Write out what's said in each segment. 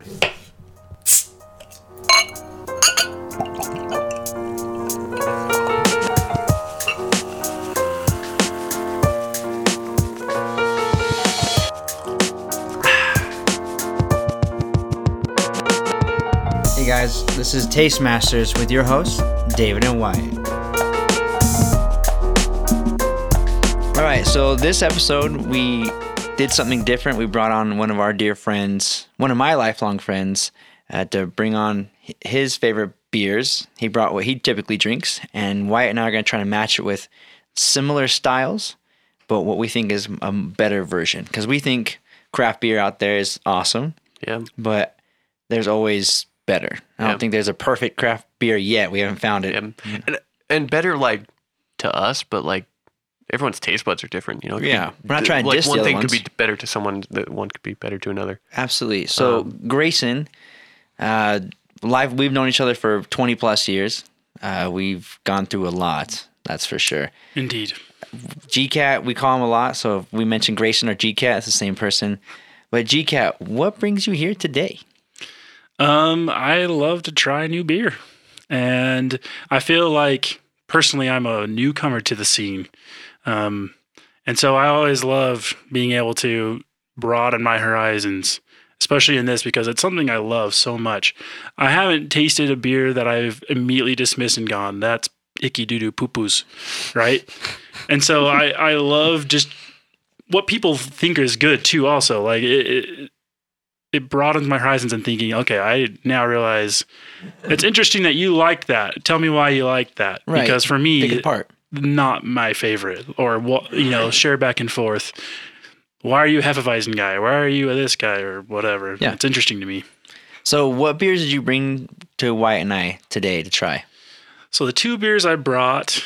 Hey guys, this is Taste Masters with your hosts, David and Wyatt. Alright, so this episode we did something different. We brought on one of our dear friends, one of my lifelong friends, to bring on his favorite beers. He brought what he typically drinks, and Wyatt and I are going to try to match it with similar styles, but what we think is a better version. Because we think craft beer out there is awesome, but there's always better. I don't think there's a perfect craft beer yet. We haven't found it. And better, like, to us, but, like, everyone's taste buds are different, you know? Yeah. We're not trying to diss the one other thing ones. could be better to someone, that one could be better to another. Absolutely. So, Grayson, we've known each other for 20 plus years. We've gone through a lot, that's for sure. Indeed. GCat, we call him a lot. So, if we mention Grayson or GCat, it's the same person. But GCat, what brings you here today? I love to try new beer, and I feel like personally I'm a newcomer to the scene. And so I always love being able to broaden my horizons, especially in this, because it's something I love so much. I haven't tasted a beer that I've immediately dismissed and gone, that's icky doo-doo poo-poos, right? And so I love just what people think is good too also. Like it broadens my horizons and thinking, okay, I now realize it's interesting that you like that. Tell me why you like that. Right. Because for me, Pick it apart. Not my favorite. Or, share back and forth. Why are you a Hefeweizen guy? Why are you a this guy? Or whatever. Yeah. It's interesting to me. So what beers did you bring to Wyatt and I today to try? So the two beers I brought,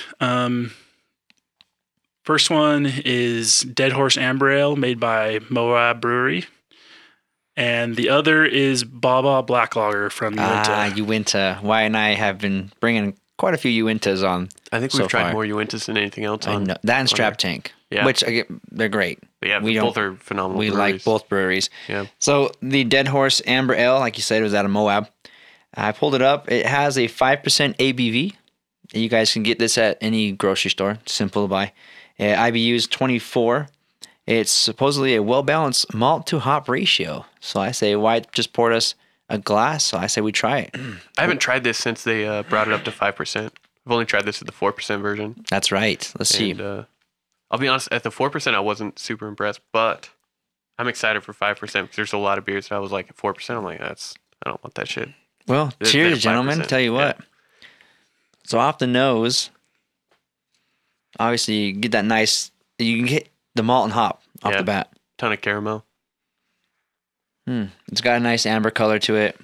first one is Dead Horse Amber Ale made by Moab Brewery. And the other is Baba Black Lager from Uinta. Uinta. Wyatt and I have been bringing quite a few Uintas on. I think we've tried more Uintas than anything else on. That and Strap Tank, which they're great. Yeah, both are phenomenal. We breweries. like both breweries. Yeah. So the Dead Horse Amber Ale, like you said, was out of Moab. I pulled it up. It has a 5% ABV. You guys can get this at any grocery store. Simple to buy. IBU is 24. It's supposedly a well-balanced malt-to-hop ratio. So I say, Wyatt just poured us a glass, so I say we try it. I haven't tried this since they brought it up to 5%. I've only tried this at the 4% version. That's right. Let's see. I'll be honest, at the 4%, I wasn't super impressed, but I'm excited for 5% because there's a lot of beers that I was like, at 4%, I'm like, I don't want that shit. Well, cheers, gentlemen. Tell you what. So off the nose, obviously you get that nice, you can get the malt and hop off the bat. Ton of caramel. It's got a nice amber color to it.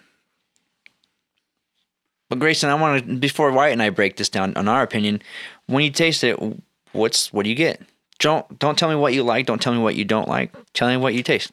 But Grayson, I want to, before Wyatt and I break this down on our opinion, when you taste it, what do you get? Don't tell me what you like. Don't tell me what you don't like. Tell me what you taste.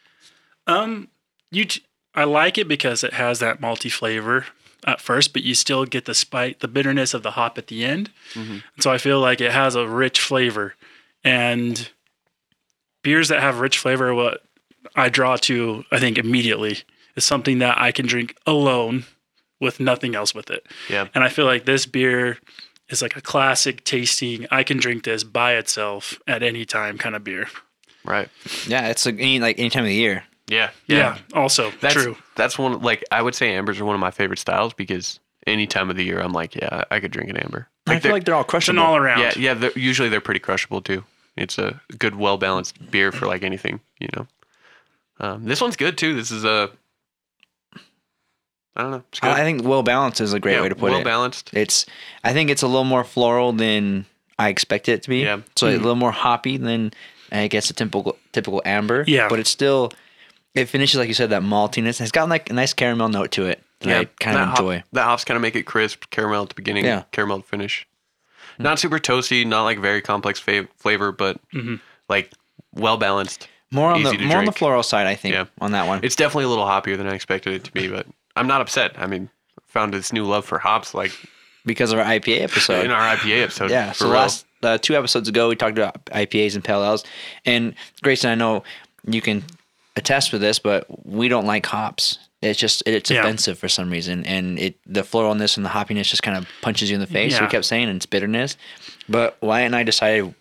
I like it because it has that malty flavor at first, but you still get the bitterness of the hop at the end. Mm-hmm. And so I feel like it has a rich flavor. And beers that have rich flavor are what I draw to, I think, immediately. Is something that I can drink alone with nothing else with it. Yeah. And I feel like this beer is like a classic tasting, I can drink this by itself at any time kind of beer. Right. Yeah, it's any time of the year. Yeah. Also, true. That's one, like, I would say ambers are one of my favorite styles because any time of the year, I'm like, yeah, I could drink an amber. I feel like they're all crushable. It's an all around. Yeah. Usually they're pretty crushable too. It's a good, well-balanced beer for like anything, you know. This one's good too. This is I don't know. It's good. I think well-balanced is a great way to put it. Well-balanced. I think it's a little more floral than I expected it to be. Yeah. So a little more hoppy than, I guess, a typical amber. Yeah. But it finishes, like you said, that maltiness. It's got like a nice caramel note to it that I kind of enjoy. The hops kind of make it crisp, caramel at the beginning, caramel at the finish. Not super toasty, not like very complex flavor, but like well-balanced. More on the floral side, I think, on that one. It's definitely a little hoppier than I expected it to be, but I'm not upset. I mean, found this new love for hops like because of our IPA episode. In our IPA episode. Yeah, so last 2 episodes ago, we talked about IPAs and pale ales. And Grayson, I know you can attest with this, but we don't like hops. it's Yeah. offensive for some reason, and the floralness and the hoppiness just kind of punches you in the face. So we Yeah. kept saying it's bitterness, but Wyatt and I decided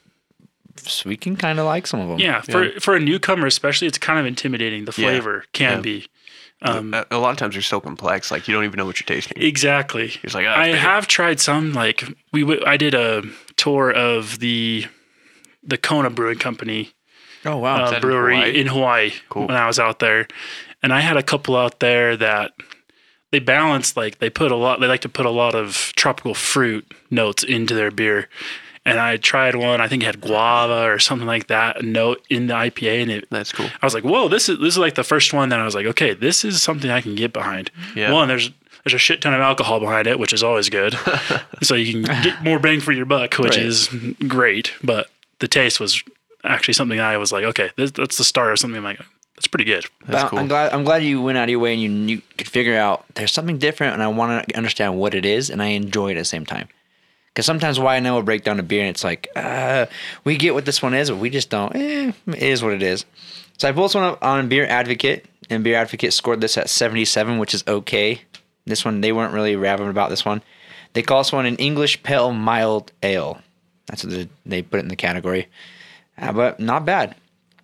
we can kind of like some of them. Yeah, for a newcomer especially, it's kind of intimidating. The flavor can be. A lot of times they're so complex, like you don't even know what you're tasting. Exactly. It's like, I have tried some, like I did a tour of the Kona Brewing Company Oh wow. that in brewery Hawaii? in Hawaii Cool. when I was out there, and I had a couple out there that they balanced, like they like to put a lot of tropical fruit notes into their beer. And I tried one, I think it had guava or something like that, a note in the IPA, and That's cool. I was like, whoa, this is like the first one that I was like, okay, this is something I can get behind. Yeah. One, there's a shit ton of alcohol behind it, which is always good. So you can get more bang for your buck, which Right. is great. But the taste was actually something I was like, okay, that's the start of something. I'm like, that's pretty good. That's But cool. I'm glad you went out of your way and you could figure out there's something different, and I want to understand what it is, and I enjoy it at the same time. Because sometimes why I know will break down a beer, and it's like we get what this one is, but we just don't. It is what it is. So I pulled this one up on Beer Advocate, and Beer Advocate scored this at 77, which is okay. This one, they weren't really raving about this one. They call this one an English Pale Mild Ale. That's what they put it in the category. But not bad.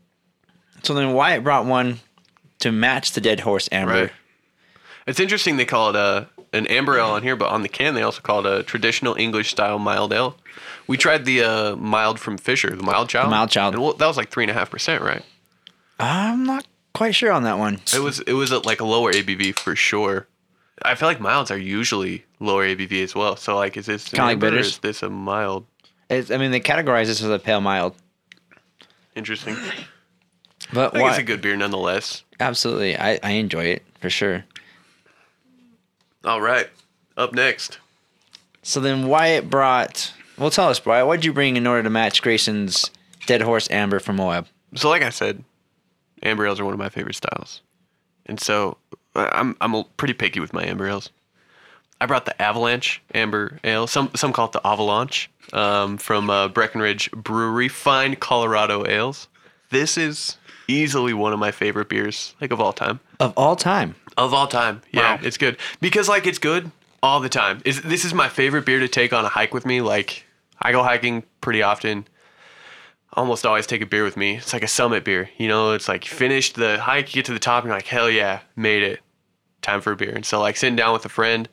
So then Wyatt brought one to match the Dead Horse Amber. Right. It's interesting they call it an amber ale on here, but on the can they also call it a traditional English style mild ale. We tried the mild from Fisher, the Mild Child. The Mild Child. And that was like 3.5%, right? I'm not quite sure on that one. It was like a lower ABV for sure. I feel like milds are usually lower ABV as well. So like, is this an Kinda like amber or bitters? is this a mild? They categorize this as a pale mild. Interesting. But I think why? it's a good beer nonetheless. Absolutely. I enjoy it for sure. All right. Up next. So then Wyatt brought, well, tell us, Wyatt, what did you bring in order to match Grayson's Dead Horse Amber from Moab? So like I said, amber ales are one of my favorite styles. And so I'm pretty picky with my amber ales. I brought the Avalanche Amber Ale. Some call it the Avalanche from Breckenridge Brewery. Fine Colorado Ales. This is easily one of my favorite beers, like of all time. Of all time. Of all time. Yeah, Wow. it's good. Because like it's good all the time. This is my favorite beer to take on a hike with me. Like I go hiking pretty often. Almost always take a beer with me. It's like a summit beer. You know, it's like you finish the hike, you get to the top, and you're like, hell yeah, made it. Time for a beer. And so like sitting down with a friend,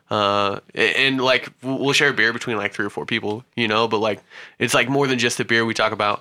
and like we'll share a beer between like 3 or 4 people, you know, but like it's like more than just the beer. We talk about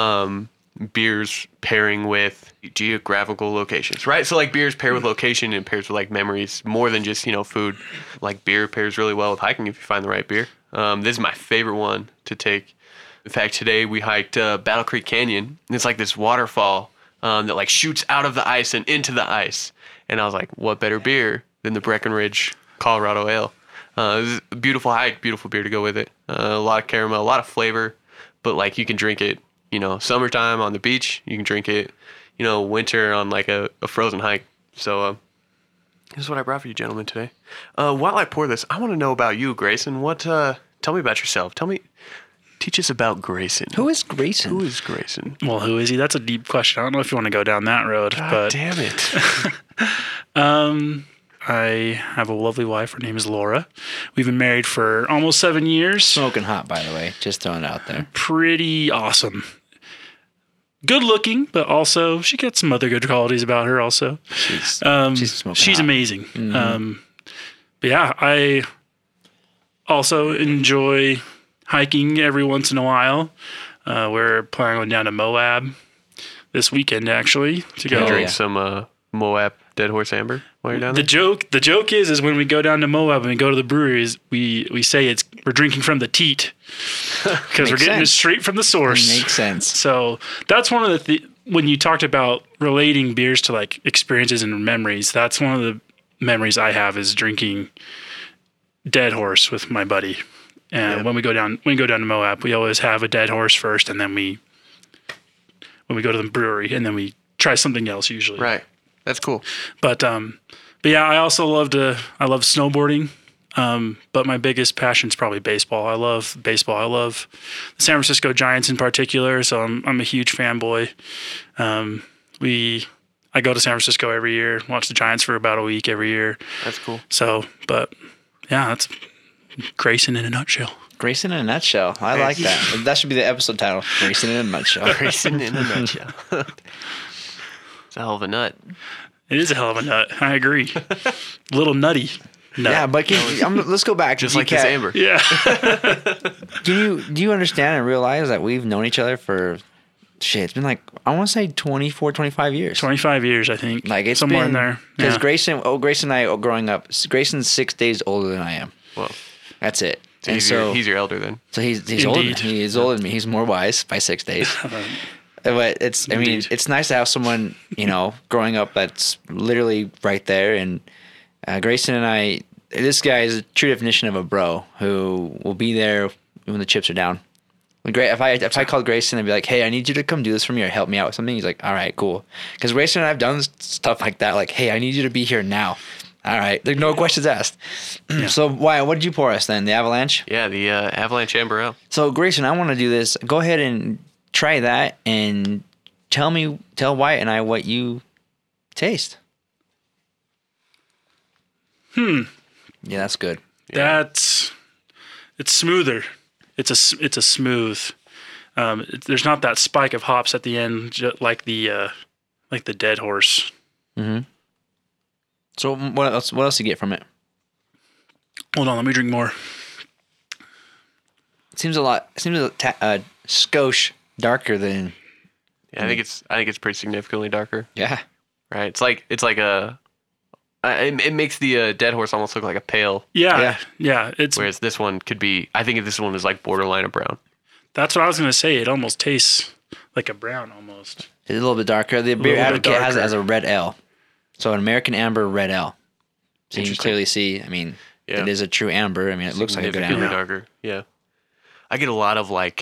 beers pairing with geographical locations, right? So like beers pair with location and pairs with like memories more than just, you know, food. Like beer pairs really well with hiking if you find the right beer. This is my favorite one to take. In fact, today we hiked Battle Creek Canyon, and it's like this waterfall that like shoots out of the ice and into the ice. And I was like, what better beer than the Breckenridge Colorado Ale? This is a beautiful hike, beautiful beer to go with it. A lot of caramel, a lot of flavor, but like you can drink it, you know, summertime on the beach. You can drink it, you know, winter on like a frozen hike. So this is what I brought for you, gentlemen, today. While I pour this, I want to know about you, Grayson. Tell me about yourself. Teach us about Grayson. Who is Grayson? Who is Grayson? Well, who is he? That's a deep question. I don't know if you want to go down that road, God but damn it. I have a lovely wife. Her name is Laura. We've been married for almost 7 years. Smoking hot, by the way. Just throwing it out there. Pretty awesome. Good looking, but also she got some other good qualities about her also. She's smoking She's hot. amazing. But yeah, I also enjoy hiking every once in a while. We're planning on going down to Moab this weekend, actually, to go. Oh, Drink yeah. some Moab Dead Horse Amber while you're down The there? joke is when we go down to Moab and we go to the breweries, we say we're drinking from the teat because we're Makes getting it sense. straight from the source. Makes sense. So that's one of the when you talked about relating beers to like experiences and memories, that's one of the memories I have is drinking Dead Horse with my buddy. And when we go down to Moab, we always have a Dead Horse first, and then when we go to the brewery, and then we try something else usually. Right. That's cool. But yeah, I also love snowboarding. But my biggest passion is probably baseball. I love baseball. I love the San Francisco Giants in particular. So I'm a huge fanboy. We I go to San Francisco every year, watch the Giants for about a week every year. That's cool. So, but yeah, that's Grayson in a nutshell. Grayson in a nutshell. I like that. That should be the episode title. Grayson in a nutshell. Grayson in a nutshell. It's a hell of a nut. It is a hell of a nut. I agree. A little nutty. Nut. Yeah, but let's go back. Just like this amber. Yeah. Do you understand and realize that we've known each other for shit? It's been like, I want to say 24, 25 years. 25 years, I think. Like it's somewhere been, in there. Because Yeah. Grayson and I growing up, Grayson's 6 days older than I am. Well, That's it. so And he's your elder then. So he's older. Indeed. He's older than me. He's more wise by 6 days. But Indeed. it's nice to have someone, growing up that's literally right there. And Grayson and I, this guy is a true definition of a bro who will be there when the chips are down. If I called Grayson and be like, hey, I need you to come do this for me or help me out with something, he's like, all right, cool. Because Grayson and I have done stuff like that, like, hey, I need you to be here now. All right, there's no questions asked. So why? What did you pour us then? The Avalanche? Yeah, the Avalanche Amber Ale. So Grayson, I want to do this. Go ahead and try that and tell Wyatt and I what you taste. Yeah, that's good. It's smoother. It's a smooth. There's not that spike of hops at the end, like the Dead Horse. So what else do you get from it? Hold on, let me drink more. It seems a skosh darker than. Yeah, I think it's pretty significantly darker. Yeah. Right. It's like it makes the Dead Horse almost look like a pale. Yeah. It's Whereas this one could be. I think this one is like borderline of brown. that's what I was gonna say. It almost tastes like a brown almost. It's a little bit darker. The Beer little bit Advocate has it darker. as a red ale. So an American Amber red ale. So you can Interesting. clearly see, Yeah. it is a true amber. It looks like a good Significantly amber. darker. Yeah. I get a lot of like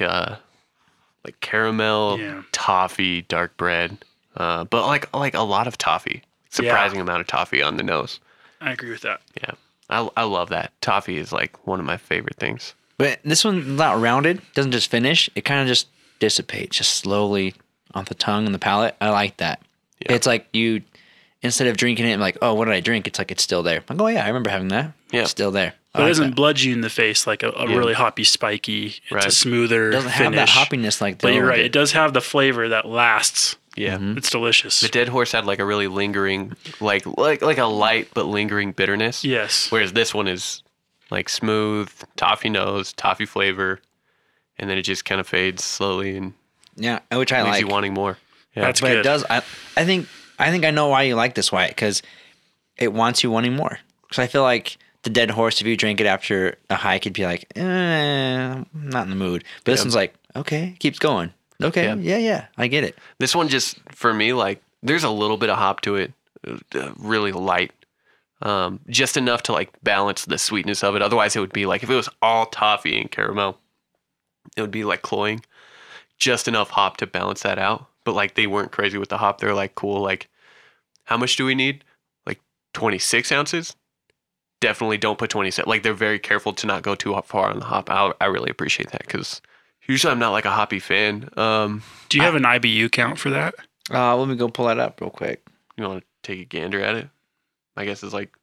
caramel, Yeah. toffee, dark bread, but like a lot of toffee. Surprising amount of toffee on the nose. I agree with that. Yeah, I love that. Toffee is like one of my favorite things. But this one's not rounded. Doesn't just finish. It kind of just dissipates, just slowly on the tongue and the palate. I like that. Yeah. It's like you, instead of drinking it, and like, oh, what did I drink? It's like it's still there. Like, oh yeah, I remember having that. Yeah. It's still there. I But it like doesn't that. bludge you in the face like a really hoppy, spiky. It's Right. a smoother It doesn't have finish. that hoppiness like the But you're old right. did. It does have the flavor that lasts. Yeah. It's delicious. The Dead Horse had like a really lingering, like a light but lingering bitterness. Yes. Whereas this one is like smooth, toffee nose, toffee flavor, and then it just kind of fades slowly and Yeah, which I leaves like. you wanting more. Yeah. That's But good. it does. I think I know why you like this, Wyatt, because it wants you wanting more. Because I feel like the Dead Horse, if you drink it after a hike, it'd be like, I'm not in the mood. But this Yeah. one's like, okay, keeps going. Okay, yeah, I get it. This one just, for me, like, there's a little bit of hop to it, really light. Just enough to, like, balance the sweetness of it. Otherwise, it would be like, if it was all toffee and caramel, it would be, like, cloying. Just enough hop to balance that out. But, like, they weren't crazy with the hop. They're, like, cool. Like, how much do we need? Like, 26 ounces? Definitely don't put 27. Like, they're very careful to not go too far on the hop. I really appreciate that because usually I'm not, like, a hoppy fan. Do you have an IBU count for that? Let me go pull that up real quick. You want to take a gander at it? I guess it's like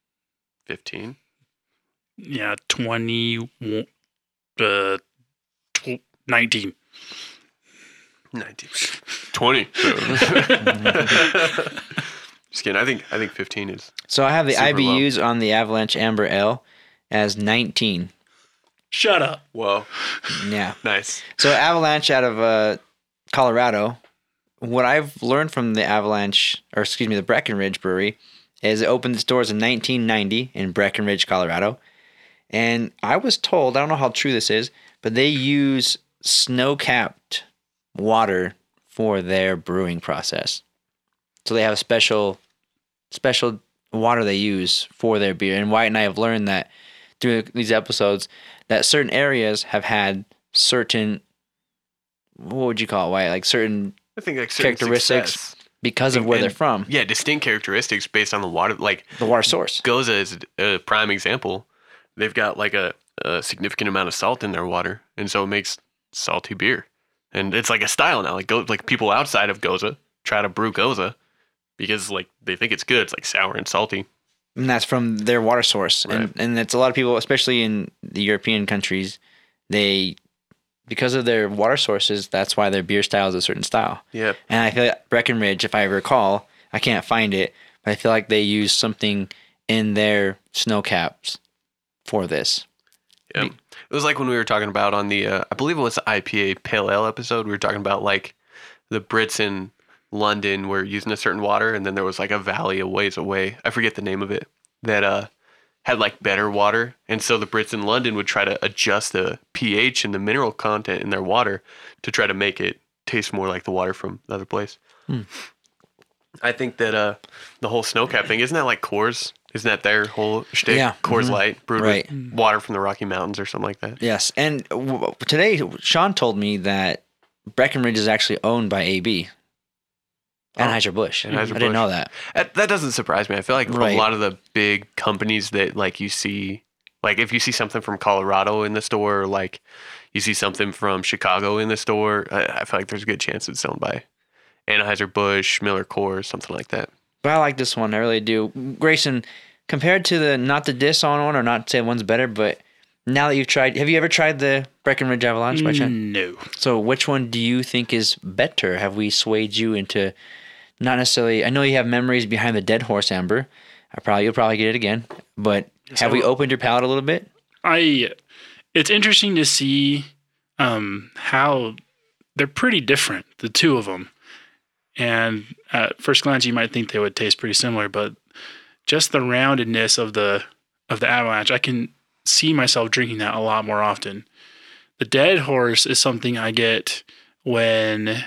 15. Yeah, 19. 19. 20. Just kidding. I think 15 is. So I have the Super low. IBUs on the Avalanche Amber Ale as 19. Shut up. Whoa. Yeah. Nice. So Avalanche out of Colorado. What I've learned from the Breckenridge Brewery is it opened its doors in 1990 in Breckenridge, Colorado. And I was told, I don't know how true this is, but they use snow-capped water for their brewing process. So they have a special water they use for their beer. And Wyatt and I have learned that through these episodes that certain areas have had certain, what would you call it, Wyatt? Like certain I think like certain characteristics success. because of where they're And- from. Yeah, distinct characteristics based on the water. Like The water source. Goza is a prime example. They've got like a significant amount of salt in their water, and so it makes salty beer. And it's like a style now. Like people outside of Goza try to brew Goza, because like they think it's good. It's like sour and salty. And that's from their water source. Right. And it's a lot of people, especially in the European countries, because of their water sources, that's why their beer style is a certain style. Yeah. And I feel like Breckenridge, if I recall, I can't find it, but I feel like they use something in their snow caps for this. Yeah. It was like when we were talking about on the, I believe it was the IPA Pale Ale episode, we were talking about like the Brits in London were using a certain water, and then there was like a valley a ways away, I forget the name of it, that had like better water. And so the Brits in London would try to adjust the pH and the mineral content in their water to try to make it taste more like the water from the other place. I think that the whole snowcap thing, isn't that like Coors? Isn't that their whole shtick? Yeah. Coors Light, brewed Right. with water from the Rocky Mountains or something like that. Yes. And today, Sean told me that Breckenridge is actually owned by AB. Anheuser-Busch. I didn't know that. That doesn't surprise me. I feel like Right. a lot of the big companies that like you see, like if you see something from Colorado in the store, or like you see something from Chicago in the store, I feel like there's a good chance it's owned by Anheuser-Busch, Miller Coors, something like that. But I like this one. I really do. Grayson, compared to the, not the diss on one or not to say one's better, but now that you've tried, have you ever tried the Breckenridge Avalanche by chance? No. So which one do you think is better? Have we swayed you into not necessarily, I know you have memories behind the Dead Horse Amber. You'll probably get it again, but have we opened your palate a little bit? It's interesting to see how they're pretty different, the two of them. And at first glance, you might think they would taste pretty similar, but just the roundedness of the Avalanche, I can see myself drinking that a lot more often. The Dead Horse is something I get when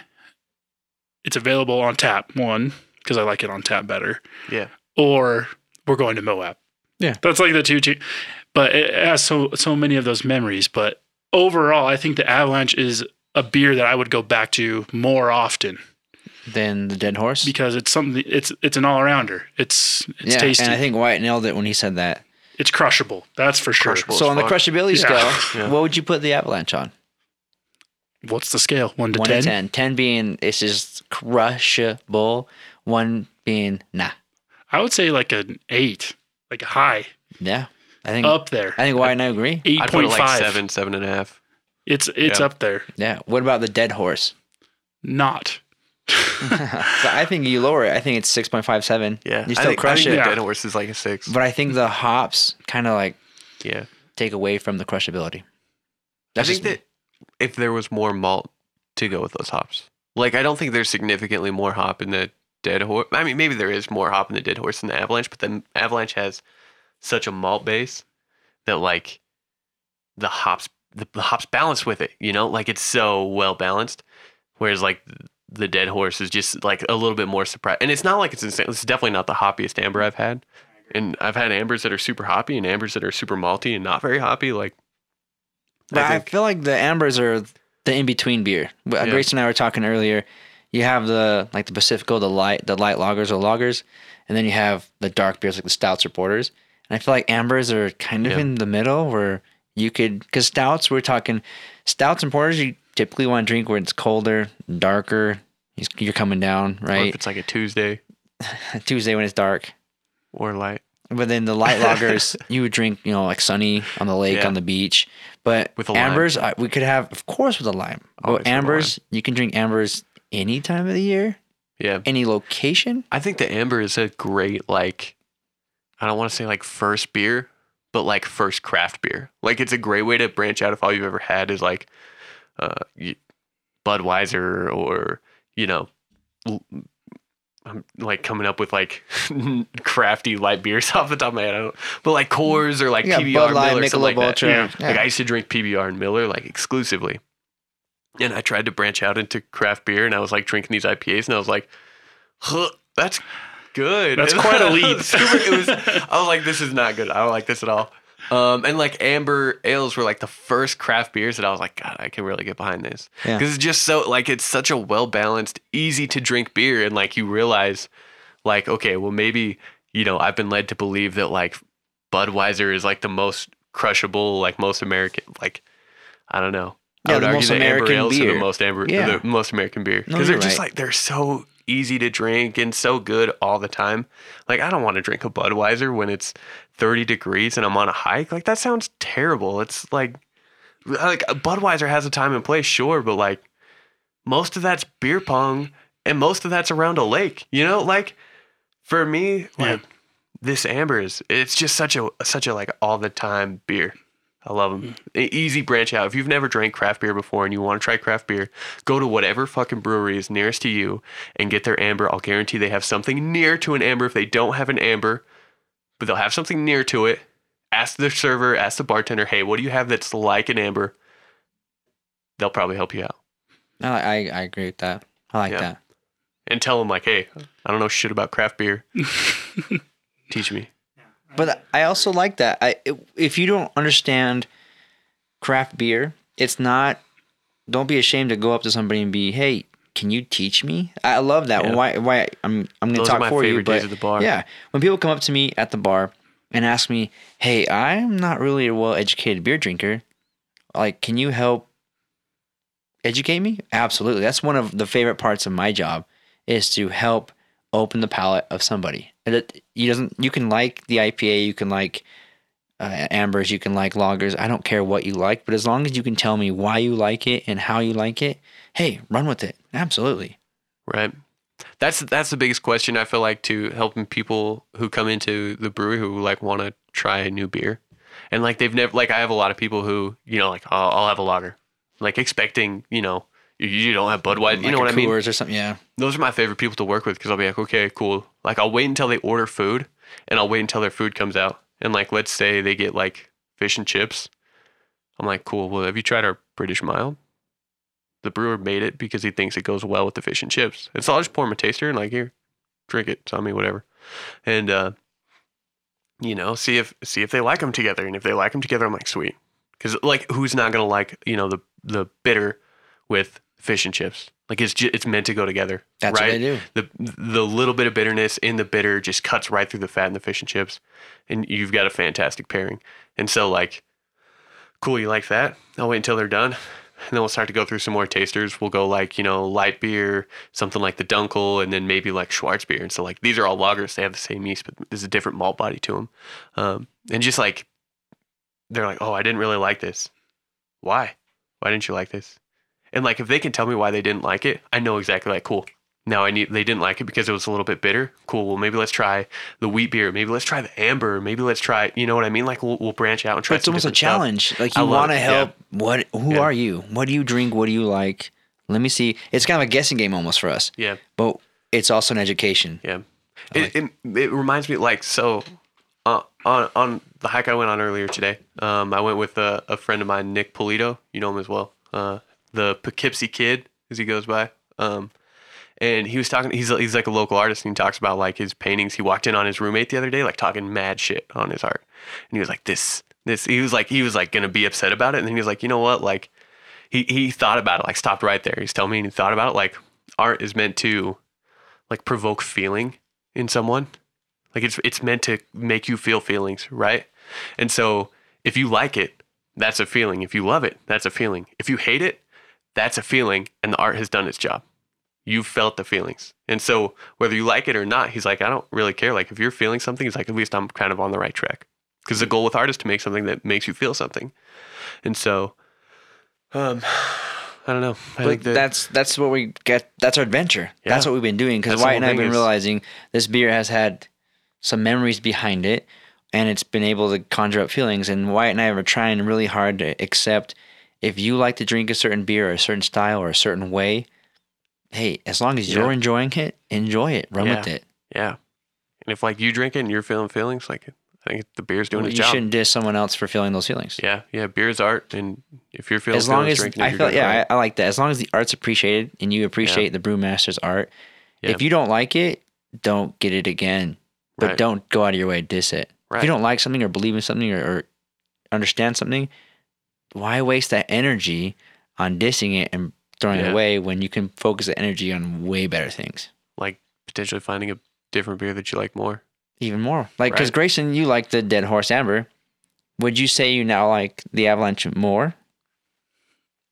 it's available on tap, one, because I like it on tap better, Yeah. or we're going to Moab. Yeah. That's like the two. But it has so many of those memories. But overall, I think the Avalanche is a beer that I would go back to more often. Than the Dead Horse? Because it's something. It's an all arounder. It's tasty. And I think Wyatt nailed it when he said that. It's crushable. That's for sure. Crushable. So on the fuck. crushability Yeah. scale, what would you put the Avalanche on? What's the scale? 1 to 1 10? to 10. 10 being it's just crushable. 1 being nah. I would say like an 8, like a high, Yeah. I think up there. I think Wyatt and I agree. 8.5. I'd put it like 7.5. It's Yeah. up there. Yeah. What about the Dead Horse? Not. So I think you lower it. I think it's 6.57. Yeah. You still crush I it. think the Dead Horse is like a 6. But I think the hops kind of like Yeah. take away from the crushability. I That's think just that if there was more malt to go with those hops, like I don't think there's significantly more hop in the Dead Horse. I mean, maybe there is more hop in the Dead Horse than the Avalanche, but the Avalanche has such a malt base that like the hops balance with it. You know, like it's so well balanced. Whereas like the Dead Horse is just like a little bit more surprised, and it's not like it's insane. It's definitely not the hoppiest amber I've had, and I've had ambers that are super hoppy and ambers that are super malty and not very hoppy. Like, But I feel like the ambers are the in between beer. Grace and I were talking earlier. You have the Pacifico, the light lagers or lagers, and then you have the dark beers like the stouts or porters. And I feel like ambers are kind of in the middle where you could, because stouts, we're talking stouts and porters. You typically want to drink where it's colder, darker. You're coming down, or right? if it's like a Tuesday Tuesday when it's dark. or light. But then the light lagers, you would drink, like sunny on the lake, Yeah. on the beach. But With a lime. ambers, we could have, of course, with a lime. Always But with a ambers, you can drink ambers any time of the year, Yeah. any location. I think the amber is a great, like, I don't want to say like first beer, but like first craft beer. Like it's a great way to branch out if all you've ever had is like Budweiser or, I'm like coming up with like crafty light beers off the top of my head. I don't, but like Coors or like You got PBR Bud Light, Miller, something like Michelob that. Ultra. Yeah. Yeah. Like I used to drink PBR and Miller like exclusively. And I tried to branch out into craft beer and I was like drinking these IPAs and I was like, huh, that's good. That's quite a leap. I was like, this is not good. I don't like this at all. And like amber ales were like the first craft beers that I was like, God, I can really get behind this. Yeah. Because it's just so like, it's such a well-balanced, easy to drink beer. And like, you realize like, okay, well maybe, I've been led to believe that like Budweiser is like the most crushable, like most American, like, I don't know. I would the argue most the Amber American Ales are beer. the most American beer. No, Because they're you're just right. like, they're so easy to drink and so good all the time. Like, I don't want to drink a Budweiser when it's 30 degrees and I'm on a hike. Like, that sounds terrible. It's like Budweiser has a time and place, sure, but like most of that's beer pong and most of that's around a lake, you know? Like, for me, like this Amber it's just such a like all the time beer. I love them. Easy branch out. If you've never drank craft beer before and you want to try craft beer, go to whatever fucking brewery is nearest to you and get their Amber. I'll guarantee they have something near to an Amber. If they don't have an Amber, but they'll have something near to it. Ask the server, ask the bartender, hey, what do you have that's like an Amber? They'll probably help you out. I agree with that. I like that. And tell them like, hey, I don't know shit about craft beer. Teach me. But I also like that. If you don't understand craft beer, it's not. Don't be ashamed to go up to somebody and be, "Hey, can you teach me?" I love that. Yeah. Why? I'm going to Those talk are my for you. favorite But days at the bar. yeah, when people come up to me at the bar and ask me, "Hey, I'm not really a well-educated beer drinker. Like, can you help educate me?" Absolutely. That's one of the favorite parts of my job is to help open the palate of somebody. You can like the IPA, you can like ambers, you can like lagers. I don't care what you like, but as long as you can tell me why you like it and how you like it, hey, run with it. Absolutely. Right. That's the biggest question I feel like to helping people who come into the brewery who like want to try a new beer. And like they've never, like I have a lot of people who, you know, like I'll have a lager, like expecting, you know, you don't have Budweiser, Like you know what I mean? Coors or something, yeah. Those are my favorite people to work with because I'll be like, okay, cool. Like I'll wait until they order food and I'll wait until their food comes out. And like, let's say they get like fish and chips. I'm like, cool. Well, have you tried our British Mild? The brewer made it because he thinks it goes well with the fish and chips. And so I'll just pour him a taster and like, here, drink it. Tell me whatever. And, you know, see if they like them together. And if they like them together, I'm like, sweet. Because like, who's not going to like, you know, the bitter with fish and chips? Like it's meant to go together. That's right? what they do. The little bit of bitterness in the bitter just cuts right through the fat in the fish and chips, and you've got a fantastic pairing. And so like, cool, you like that? I'll wait until they're done, and then we'll start to go through some more tasters. We'll go like, you know, light beer, something like the Dunkel, and then maybe like Schwarzbier. And so like these are all lagers. They have the same yeast, but there's a different malt body to them. And just like they're like, oh, I didn't really like this. Why? Why didn't you like this? And like, if they can tell me why they didn't like it, I know exactly like, cool. Now they didn't like it because it was a little bit bitter. Cool. Well, maybe let's try the wheat beer. Maybe let's try the amber. Maybe let's try, you know what I mean? Like we'll branch out and try. But it's almost a challenge. Like I you love want to it, help. yeah. Who are you? What do you drink? What do you like? Let me see. It's kind of a guessing game almost for us. Yeah. But it's also an education. Yeah. It reminds me like, so on the hike I went on earlier today, I went with a friend of mine, Nick Polito. You know him as well. The Poughkeepsie Kid, as he goes by. And he was talking, he's like a local artist, and he talks about like his paintings. He walked in on his roommate the other day, like talking mad shit on his art. And he was like, he was like going to be upset about it. And then he was like, you know what? Like he thought about it, like stopped right there. He's telling me, and he thought about it. Like art is meant to like provoke feeling in someone. Like it's meant to make you feel feelings, right? And so if you like it, that's a feeling. If you love it, that's a feeling. If you hate it, that's a feeling, and the art has done its job. You've felt the feelings. And so whether you like it or not, he's like, I don't really care. Like if you're feeling something, he's like, at least I'm kind of on the right track. Because the goal with art is to make something that makes you feel something. And so, I don't know. I think that's what we get. That's our adventure. Yeah. That's what we've been doing. Because That's the Wyatt whole and I have thing been is- realizing this beer has had some memories behind it, and it's been able to conjure up feelings. And Wyatt and I are trying really hard to accept if you like to drink a certain beer or a certain style or a certain way, hey, as long as you're enjoying it, enjoy it. Run with it. Yeah. And if like you drink it and you're feeling feelings, like I think the beer's doing its You job. shouldn't diss someone else for feeling those feelings. Yeah. Yeah. Beer is art. And if you're feeling As long feelings as drinking it, I you're feel, doing it right. I like that. As long as the art's appreciated and you appreciate the brewmaster's art, Yeah. if you don't like it, don't get it again. But Right. don't go out of your way to diss it. If Right. you don't like something or believe in something or understand something, why waste that energy on dissing it and throwing it Yeah. away when you can focus the energy on way better things? Like potentially finding a different beer that you like more. Even more. Like, because Right. Grayson, you like the Dead Horse Amber. Would you say you now like the Avalanche more?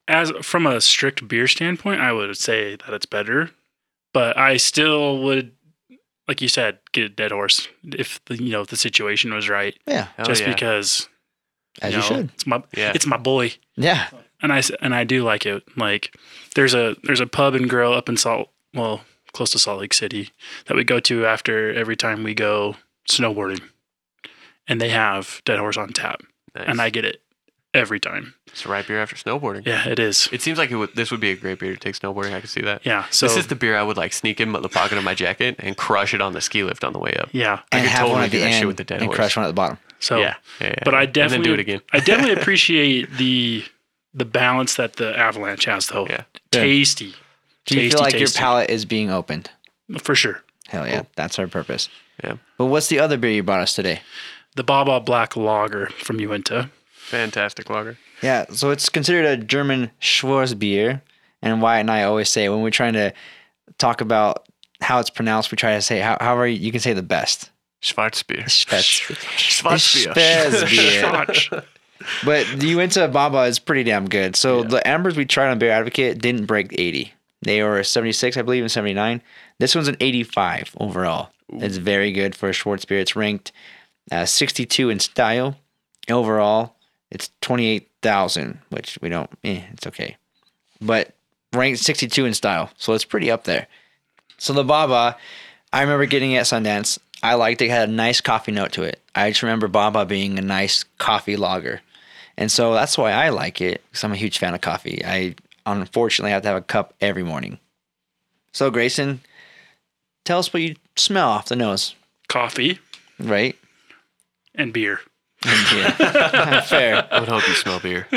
as from a strict beer standpoint, I would say that it's better, but I still would, like you said, get a Dead Horse if the situation was right. Yeah. Hell Just yeah. because As you should. it's my boy, Yeah. and I do like it. Like there's a pub and grill up in close to Salt Lake City that we go to after every time we go snowboarding, and they have Dead Horse on tap, Nice. and I get it every time. It's the right beer after snowboarding. Yeah, it is. It seems like this would be a great beer to take snowboarding. I can see that. Yeah, so This is the beer I would like sneak in the pocket of my jacket and crush it on the ski lift on the way up. yeah. And could have totally one at do the that shit end with the Dead and Horse. crush one at the bottom. So Yeah. but I And definitely then do it again. I definitely appreciate the balance that the Avalanche has, though. Yeah. Tasty. Do you tasty, feel like your tasty. palate is being opened? For sure. Hell yeah. That's our purpose. Yeah. But what's the other beer you brought us today? The Baba Black Lager from Uinta. Fantastic lager. Yeah, so it's considered a German Schwarzbier. And Wyatt and I always say when we're trying to talk about how it's pronounced, we try to say however you can say the best. Schwarzbier. Schwarzbier. Scotch. But the Uinta Baba is pretty damn good. So Yeah. the Ambers we tried on Beer Advocate didn't break 80. They were 76, I believe, and 79. This one's an 85 overall. It's very good for a Schwarzbier. It's ranked 62 in style. Overall, it's 28,000, which we don't, it's okay. But ranked 62 in style, so it's pretty up there. So the Baba, I remember getting it at Sundance. I liked it. It had a nice coffee note to it. I just remember Baba being a nice coffee lager. And so that's why I like it, because I'm a huge fan of coffee. I unfortunately have to have a cup every morning. So Grayson, tell us what you smell off the nose, Coffee right? and beer. Yeah. Fair. I would hope you smell beer.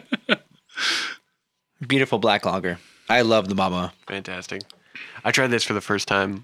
Beautiful black lager. I love the Baba. Fantastic. I tried this for the first time.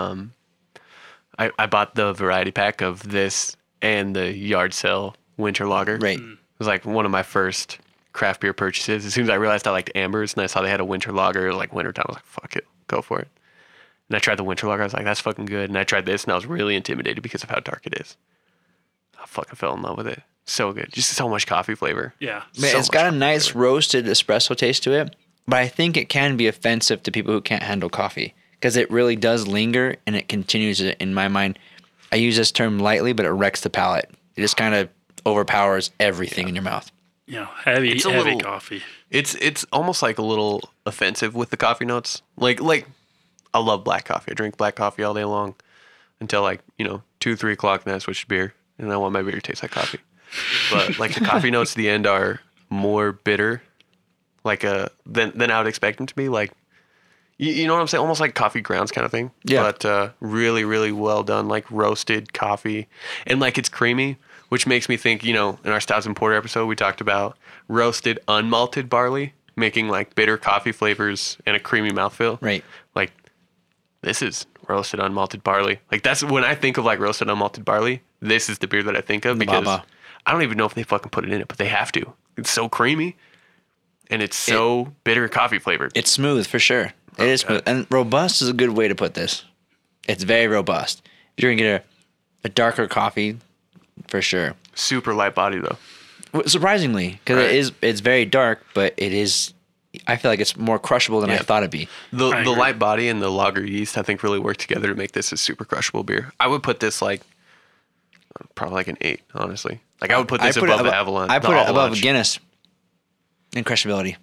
I bought the variety pack of this and the Yard Sale Winter Lager. Right. It was like one of my first craft beer purchases. As soon as I realized I liked Ambers and I saw they had a Winter Lager, like wintertime, I was like, fuck it, go for it. And I tried the Winter Lager. I was like, that's fucking good. And I tried this and I was really intimidated because of how dark it is. I fucking fell in love with it. So good. Just so much coffee flavor. Yeah. Man, So it's got a much nice flavor. roasted espresso taste to it, but I think it can be offensive to people who can't handle coffee because it really does linger and it continues in my mind. I use this term lightly, but it wrecks the palate. It just kind of overpowers everything in your mouth. Yeah. Heavy, It's a heavy little- coffee. It's almost like a little offensive with the coffee notes. Like I love black coffee. I drink black coffee all day long until 2-3 o'clock, and then I switch to beer, and I want my beer to taste like coffee. But like the coffee notes at the end are more bitter, than I would expect them to be. Like you know what I'm saying? Almost like coffee grounds kind of thing. Yeah. But really, really well done, like roasted coffee, and like it's creamy, which makes me think. In our Stouts and Porter episode, we talked about roasted unmalted barley making like bitter coffee flavors and a creamy mouthfeel. Right. Like this is roasted unmalted barley. Like that's when I think of like roasted unmalted barley. This is the beer that I think of because Baba. I don't even know if they fucking put it in it, but they have to. It's so creamy, and it's so bitter coffee flavored. It's smooth for sure. It is smooth. And robust is a good way to put this. It's very robust. If you're going to get a darker coffee, for sure. Super light body though. Surprisingly, because Right. it's very dark, but it is, I feel like it's more crushable than I Yeah. thought it'd be. The I the agree. light body and the lager yeast I think really work together to make this a super crushable beer. I would put this like probably like an 8, honestly. Like I would put this above the Avalon. I the put it above Avalanche. Guinness in crushability.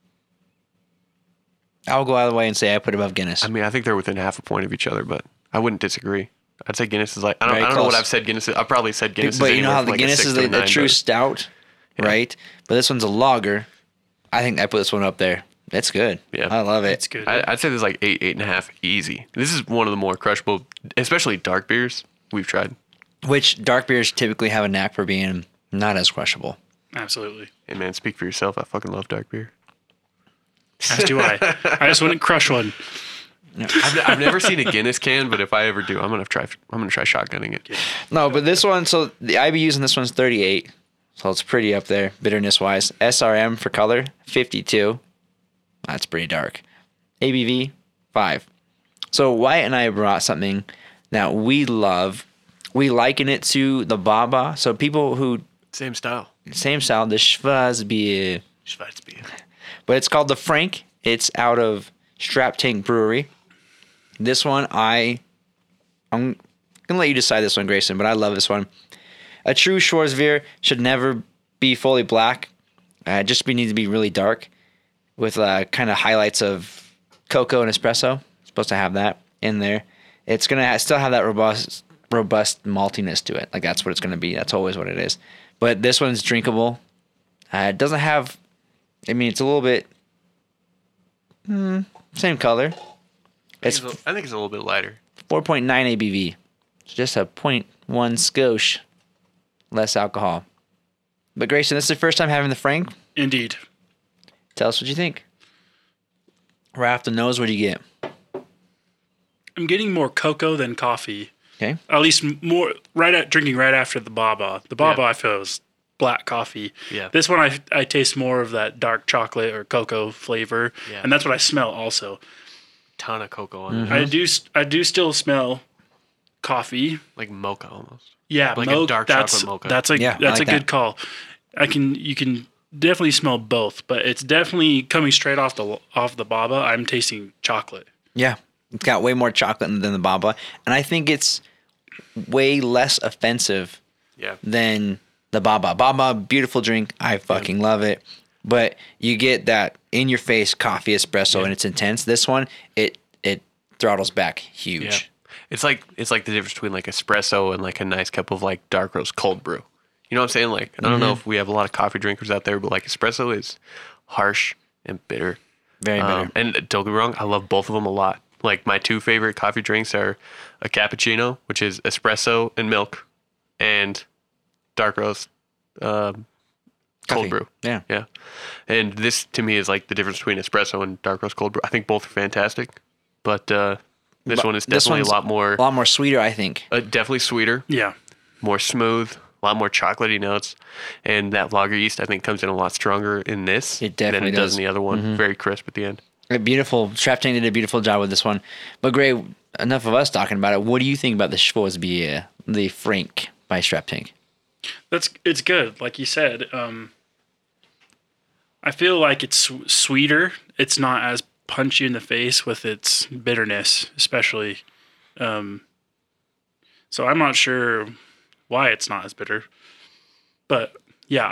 I'll go out of the way and say I put it above Guinness. I mean, I think they're within half a point of each other, but I wouldn't disagree. I'd say Guinness is like I don't Very know what close. I've said Guinness. I've probably said Guinness. But is you know anywhere how from the like a Guinness 6 is to a a 9, true but- stout, right? But this one's a lager. I think I put this one up there. That's good. Yeah. I love it. It's good. I'd say this is like 8, 8.5 easy. This is one of the more crushable, especially dark beers we've tried. Which dark beers typically have a knack for being not as crushable. Absolutely. And man, speak for yourself. I fucking love dark beer. As do I. I just wouldn't crush one. I've never seen a Guinness can, but if I ever do, I'm gonna try shotgunning it. No, but this one, so the IBUs in this one's 38. So it's pretty up there, bitterness wise. SRM for color, 52. That's pretty dark. ABV, 5. So Wyatt and I brought something that we love. We liken it to the Baba. So people who, Same style. same style, the Schwarzbier. Schwarzbier. But it's called the Frank. It's out of Strap Tank Brewery. This one, I'm going to let you decide this one, Grayson, but I love this one. A true Schwarzbier should never be fully black. Just needs to be really dark with kind of highlights of cocoa and espresso. It's supposed to have that in there. It's going to still have that robust maltiness to it. Like that's what it's going to be. That's always what it is. But this one's drinkable. It doesn't have, I mean, it's a little bit same color. I think it's a little bit lighter. 4.9 ABV. It's just a 0.1 skosh less alcohol. But Grayson, this is the first time having the Frank. Indeed. Tell us what you think. Right off the nose, what do you get? I'm getting more cocoa than coffee. Okay. At least more drinking right after the Baba. The Baba I feel is black coffee. Yeah. This one I taste more of that dark chocolate or cocoa flavor, and that's what I smell also. Ton of cocoa on it. I do still smell coffee. Like mocha almost. Yeah, like a dark chocolate mocha. That's a good call. You can definitely smell both, but it's definitely coming straight off the Baba. I'm tasting chocolate. Yeah. It's got way more chocolate than the Baba. And I think it's way less offensive than the Baba. Baba, beautiful drink. I fucking love it. But you get that in-your-face coffee espresso and it's intense. This one, it throttles back huge. Yeah. It's like the difference between like espresso and like a nice cup of like dark roast cold brew. You know what I'm saying? Like, I don't know if we have a lot of coffee drinkers out there, but like espresso is harsh and bitter. Very bitter. And don't get me wrong, I love both of them a lot. Like my two favorite coffee drinks are a cappuccino, which is espresso and milk, and dark roast cold brew. Yeah. Yeah. And this to me is like the difference between espresso and dark roast cold brew. I think both are fantastic, but this one is definitely a lot more sweeter, I think. Definitely sweeter. Yeah. More smooth, a lot more chocolatey notes, and that lager yeast I think comes in a lot stronger in this It definitely than it does in the other one. Very crisp at the end. Strap Tank did a beautiful job with this one. But Gray, enough of us talking about it. What do you think about the Schwarzbier, the Frank by Strap Tank? It's good, like you said. I feel like it's sweeter. It's not as punchy in the face with its bitterness, especially. So I'm not sure why it's not as bitter, but yeah,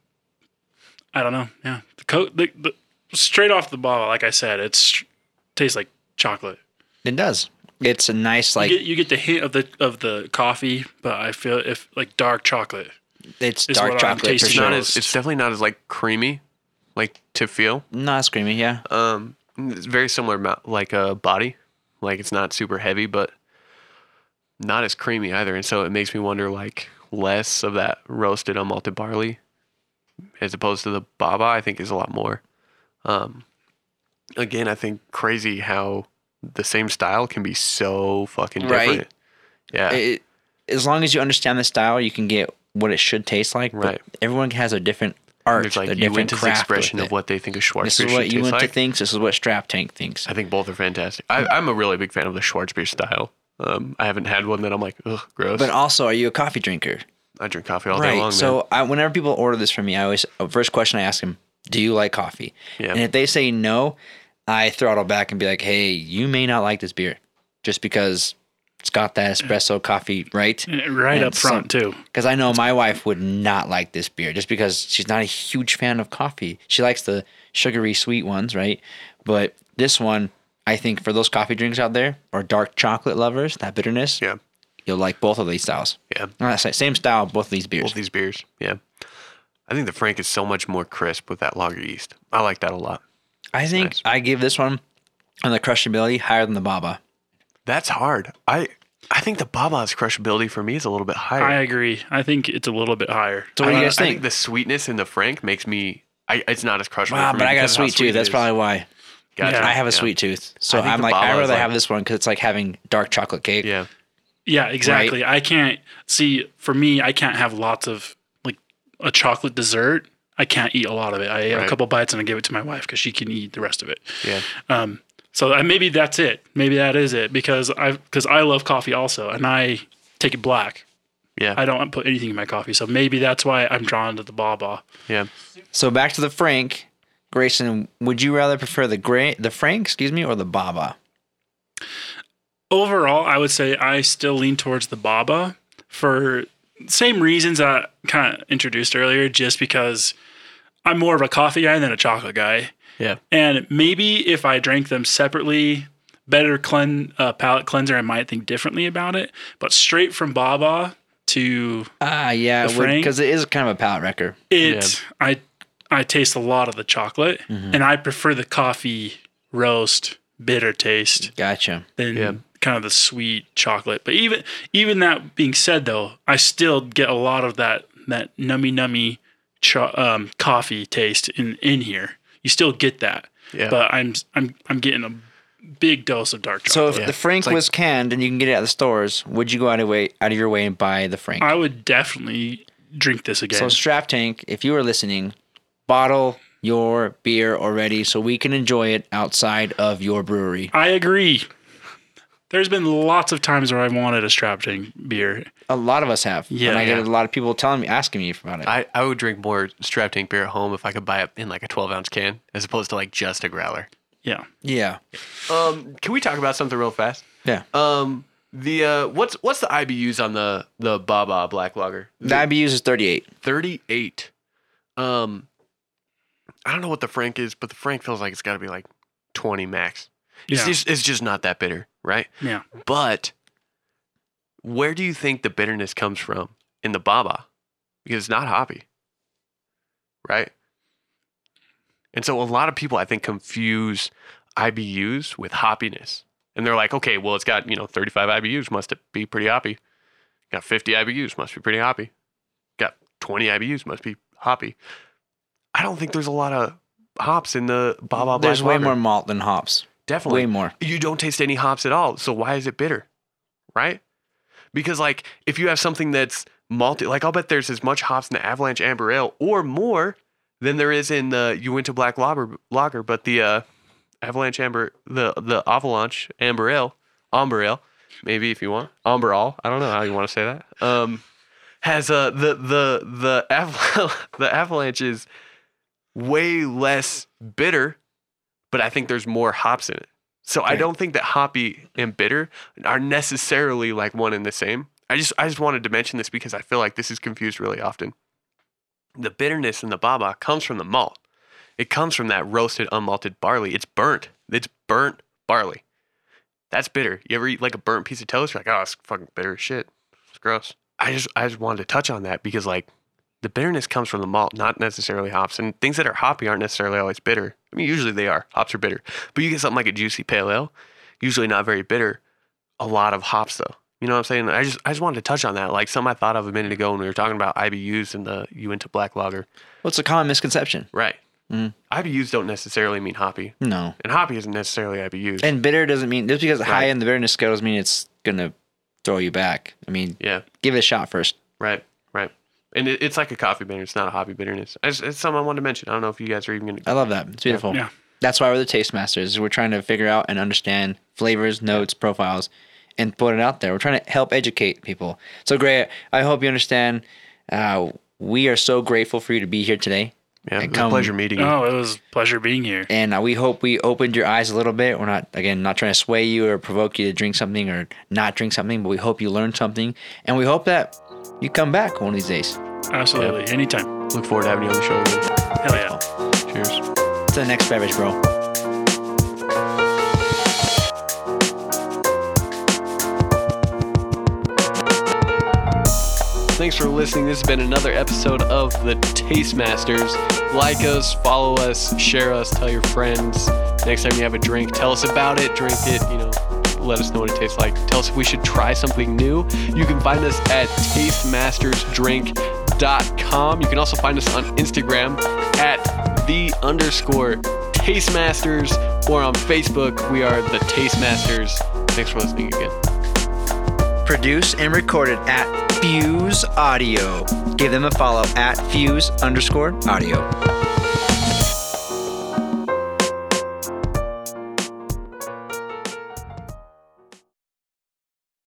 I don't know. Yeah, the straight off the bottle, like I said, tastes like chocolate. It does. It's a nice you get the hint of the coffee, but I feel if like dark chocolate. It's dark chocolate for sure. It's definitely not as like creamy, like to feel. Not as creamy, yeah. It's very similar like a body, like it's not super heavy, but not as creamy either. And so it makes me wonder like less of that roasted unmalted barley as opposed to the Baba. I think is a lot more. Again, I think crazy how the same style can be so fucking different. Right. Yeah. As long as you understand the style, you can get what it should taste like. Right. But everyone has a different art, There's like a different Uinta's craft expression with of what they think a Schwarzbier This is should what taste Uinta like. thinks. This is what Strap Tank thinks. I think both are fantastic. I'm a really big fan of the Schwarzbier style. I haven't had one that I'm like, ugh, gross. But also, are you a coffee drinker? I drink coffee all day long, man. So whenever people order this from me, first question I ask them, do you like coffee? Yeah. And if they say no, I throttle back and be like, hey, you may not like this beer just because it's got that espresso coffee, right? Right up front, too. Because I know my wife would not like this beer just because she's not a huge fan of coffee. She likes the sugary sweet ones, right? But this one, I think for those coffee drinks out there or dark chocolate lovers, that bitterness, Yeah. you'll like both of these styles. Yeah. Same style, both of these beers. Both these beers. Yeah. I think the Frank is so much more crisp with that lager yeast. I like that a lot. I think nice. I give this one on the crushability higher than the Baba. That's hard. I think the Baba's crushability for me is a little bit higher. I agree. I think it's a little bit higher. So what do you guys I think? think the sweetness in the Frank makes me. It's not as crushable. Wow, for but me I got a because of how sweet tooth. it That's is. probably why. Gotcha. Yeah. I have a Yeah. sweet tooth. So I think I'm the like, I'd Baba is rather like- have this one because it's like having dark chocolate cake. Yeah. Yeah, exactly. I can't see, for me, I can't have lots of like a chocolate dessert. I can't eat a lot of it. I have a Right. couple bites and I give it to my wife because she can eat the rest of it. Yeah. So maybe that's it. Maybe that is it because I love coffee also and I take it black. Yeah. I don't put anything in my coffee. So maybe that's why I'm drawn to the Baba. Yeah. So back to the Frank. Grayson, would you rather prefer the Frank, or the Baba? Overall, I would say I still lean towards the Baba for same reasons I kind of introduced earlier, just because I'm more of a coffee guy than a chocolate guy. Yeah. And maybe if I drank them separately, better palate cleanser, I might think differently about it. But straight from Baba to yeah, Frank, because it is kind of a palate wrecker. I taste a lot of the chocolate, and I prefer the coffee roast bitter taste. Gotcha. Than kind of the sweet chocolate. But even that being said, though, I still get a lot of that nummy coffee taste in here. You still get that. Yeah. But I'm getting a big dose of dark So chocolate. if the Frank was canned and you can get it at the stores, would you go out of your way and buy the Frank? I would definitely drink this again. So Strap Tank, if you are listening, bottle your beer already so we can enjoy it outside of your brewery. I agree. There's been lots of times where I wanted a Strap Tank beer. A lot of us have. Yeah. And I get a lot of people asking me about it. I would drink more Strap Tank beer at home if I could buy it in like a 12-ounce can as opposed to like just a growler. Yeah. Yeah. Can we talk about something real fast? Yeah. The what's the IBUs on the Baba Black Lager? The IBUs is 38. 38. I don't know what the Frank is, but the Frank feels like it's got to be like 20 max. Yeah. It's just not that bitter, right? Yeah. But where do you think the bitterness comes from in the Baba? Because it's not hoppy, right? And so a lot of people, I think, confuse IBUs with hoppiness. And they're like, okay, well, it's got, 35 IBUs, must be pretty hoppy. Got 50 IBUs, must be pretty hoppy. Got 20 IBUs, must be hoppy. I don't think there's a lot of hops in the Baba Black There's way Lager. more malt than hops. Definitely. Way more. You don't taste any hops at all. So why is it bitter? Right? Because like if you have something that's malty, like I'll bet there's as much hops in the Avalanche Amber Ale or more than there is in the Uinta Black Lager, but the Avalanche Amber, the Avalanche Amber Ale, maybe if you want, Amber Ale, I don't know how you want to say that. Has the Avalanche is way less bitter, but I think there's more hops in it. So I don't think that hoppy and bitter are necessarily like one and the same. I just wanted to mention this because I feel like this is confused really often. The bitterness in the Baba comes from the malt. It comes from that roasted, unmalted barley. It's burnt. It's burnt barley. That's bitter. You ever eat like a burnt piece of toast? You're like, oh, it's fucking bitter as shit. It's gross. I just wanted to touch on that because like the bitterness comes from the malt, not necessarily hops. And things that are hoppy aren't necessarily always bitter. I mean, usually they are. Hops are bitter. But you get something like a juicy pale ale, usually not very bitter. A lot of hops though. You know what I'm saying? I just wanted to touch on that. Like something I thought of a minute ago when we were talking about IBUs and the Uinta Black Lager. Well, it's a common misconception. Right. IBUs don't necessarily mean hoppy. No. And hoppy isn't necessarily IBUs. And bitter doesn't mean, just because it's high in the bitterness scale doesn't mean it's going to throw you back. I mean, give it a shot first. Right. And it's like a coffee bitter. It's not a hoppy bitterness. It's something I wanted to mention. I don't know if you guys are even going to. I love that. It's beautiful. Yeah. That's why we're the taste masters. We're trying to figure out and understand flavors, notes, profiles, and put it out there. We're trying to help educate people. So great. I hope you understand. We are so grateful for you to be here today. Yeah, it was a pleasure meeting you. Oh, it was a pleasure being here. And we hope we opened your eyes a little bit. We're not trying to sway you or provoke you to drink something or not drink something, but we hope you learned something. And we hope that you come back one of these days. Absolutely. Anytime. Look forward to having you on the show again. Hell yeah. Cheers. To the next beverage, bro. Thanks for listening. This has been another episode of the Taste Masters. Like us, follow us, share us, tell your friends. Next time you have a drink, tell us about it, drink it, let us know what it tastes like. Tell us if we should try something new. You can find us at tastemastersdrink.com. You can also find us on Instagram at _Tastemasters or on Facebook. We are the Taste Masters. Thanks for listening again. Produced and recorded at Fuse Audio. Give them a follow at Fuse_Audio.